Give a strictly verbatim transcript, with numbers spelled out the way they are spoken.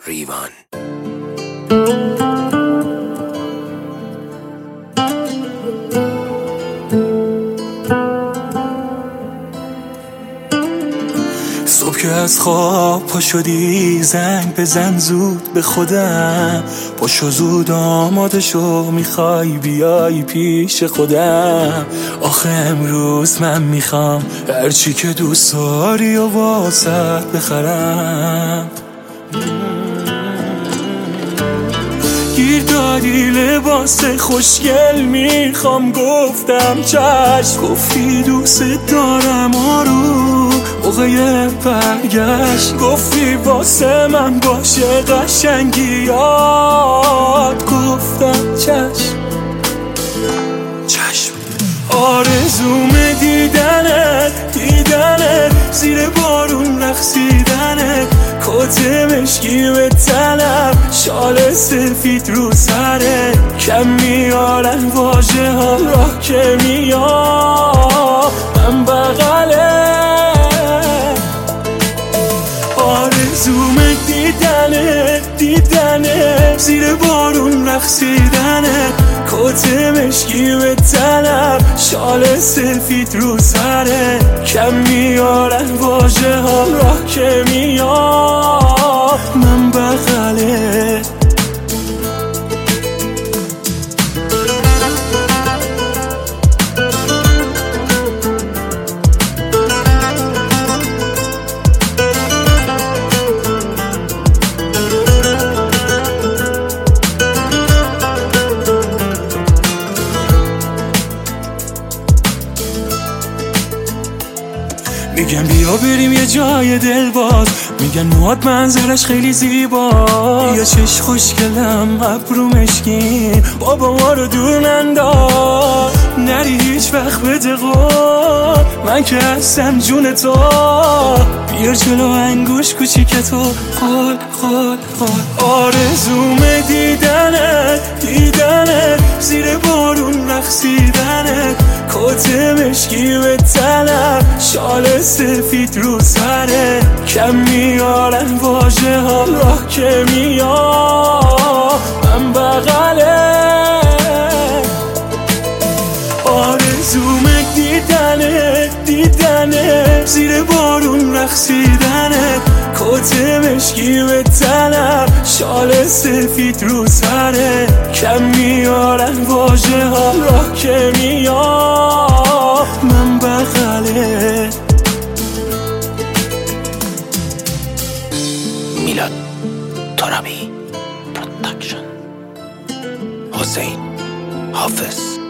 ریوان. صبح که از خواب پا شدی زنگ بزن زود به خودم، پاشو زود آماده شو میخوای بیای پیش خودم. آخه امروز من میخوام هرچی که دوست داری و واسط بخرم. گیر دادی لباس خوشگل میخوام، گفتم چشم. گفتی دوست دارم آروم موقع برگشت، گفتی واسه من باشه قشنگیات، گفتم چشم چشم. آرزوم دیدنت دیدنت، زیر بارون رقصیدنت، کت مشکی به تنم، شال سفید رو سرت، کم میارن واژه ها راه که میام من بغله. آرزوم دیدنت دیدنت، زیر بارون رقصیدنت، کت مشکی به تنم، شال سفید رو سرت، کم میارن واژه ها راه که میام من بغله. میگن بیا بریم یه جای دل باز، میگن موهات منظرش خیلی زیبا، یا چش خوشگلم ابرو مشکین، بابا ما رو دور ننداز، نری هیچ وقت بده قول، من که هستم جون تو، بیار جلو انگوش کوچیکتو خال خال خال. آرزوم دیدنت دیدنت، زیر بارون رقصیدنت، کت مشکی به تنم، شال سفید رو سرت، کم میارن واژه ها راه که میام من بغله. آرزوم دیدنت دیدنت، زیر بارون رقصیدنت، کت مشکی به تنم، شال سفید رو سرت، کم میارن واژه ها راه که میام من بغله. میلاد ترابی پروداکشن، حسین حافظ.